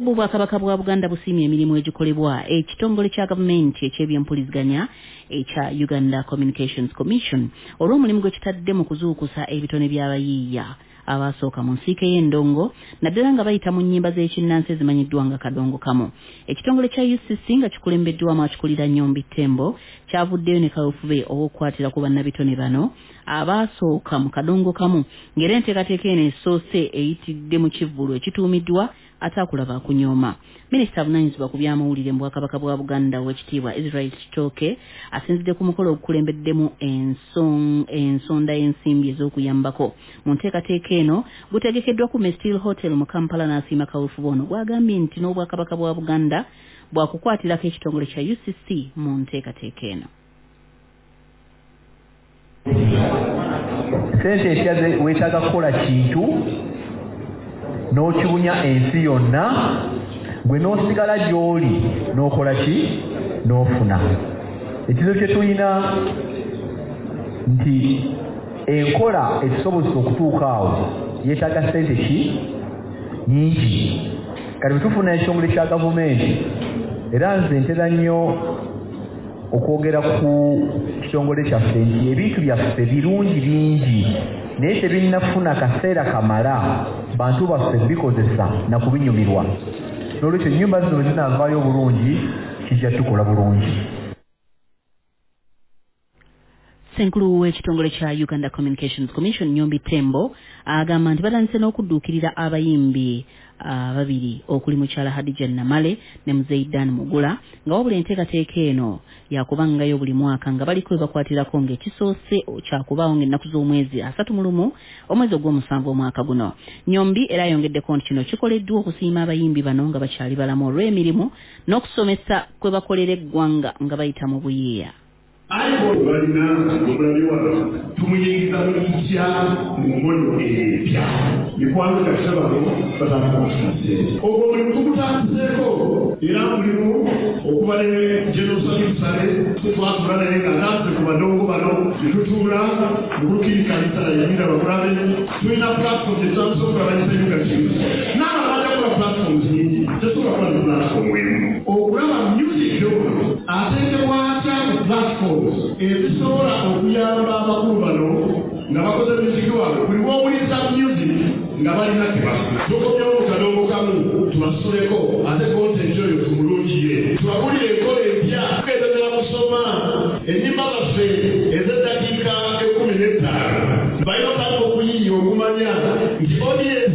Bwakabaka bwa Buganda busiimye emirimu egikolebwa ekitongole kya gavumenti eky'ebyempuliziganya ekya Uganda Communications Commission olw'omulimu gwe kitadde mu kuzuukusa ebitone by'abayiiya abasooka mu nsiike y'endongo naddala nga bayita mu nnyimba z'ekinnansi ezimanyiddwa nga kadongo kamu. Ekitongole kya UCC nga kikulembeddwamu akikulira Nnyombi Tembo kyavuddeyo ne kaweefube ow'okukwatira ku bannabitone bano abasooka mu kadongo kamu ng'era enteekateeka eno esoose eyitidde mu kivvulu ekituumiddwa atakulaba kunyooma. Minisita avunaanyizibwa ku byamawulire mu Bwakabaka bwa Buganda Oweekitiibwa Israel Kitooke asinzidde ku mukolo ogukulembeddemu ensonda y'ensimbi ez'okuyambako. Mu nteekateeka eno gutegekeddwa ku Mestil Hotel mu Kampala n'asiima kaweefube ono gwagambye nti n'Obwakabaka bwa Buganda bwakukwatirako ekitongole kya UCC mu nteekateeka eno. Sente etyaze weetaaga kukola kintu n'okibunya ensi yonna gwe n'osigala gy'oli n'okola ki n'ofuna. Ekizibu kye tulina nti enkola ezisobozesa okutuuka awo yeetaaga sente ki nyingi. Kati bwe tufuna ekitongole kya gavumenti era nze ntera nnyo okwogera ku kitongole kyaffe nti ebintu byaffe birungi bingi naye tebinnafuna kaseera kamala bantu baffe bikozesa na kubinyumirwa. N'olwekyo ennyumba zino bwe zinaavaayo bulungi kijja tukola bulungi. Senkulu w'ekitongole kya Uganda Communications Commission Nnyombi Tembo agamba nti batandise n'okudduukirira abayimbi babiri okuli mukyala Hadija Namale ne Muzeidan Mugula nga wabula enteekateeka eno yakubangayo buli mwaka nga baliko we bakwatirako ng'ekisoose kyakubaawo ng'ennaku z'omwezi 31 omwezi ogw'omusanvu omwaka guno. Nnyombi era ayongeddeko nti kino kikoleddwa okusiima abayimbi bano nga bakyali balamu olw'emirimu n'okusomesa kwe bakolera eggwanga nga bayita mu buyiiya. Aibo balina okulabiwa tumuyingiza mu kitya mu mmono ebya mikwano gasabano batakumusase ogwo buli tukutaseeko era mulimu okubalere jenosalisale twatula naye nga nase ku badongo bano tutuula mukukirikanisa yamira bakulabe tulina platform ezamusobola banyisenyuka kimu n'ababaja kula platforms nyingi tesobola kuba ne platform emu okulaba music yokuno ateekebwa atya mu platforms ezisobola okuyamba abakulu bano nga bakoze music waabwe buli w'owuliriza music nga balina tebasula tukomyewo mu kadongo kamu tubasoleko ate content oyo tumulungiye tubabulire enkola empya tugendera kusoma ennyimba zaffe ez'eddakiika 15 balina otandika okuyiiya okumanya nti odiye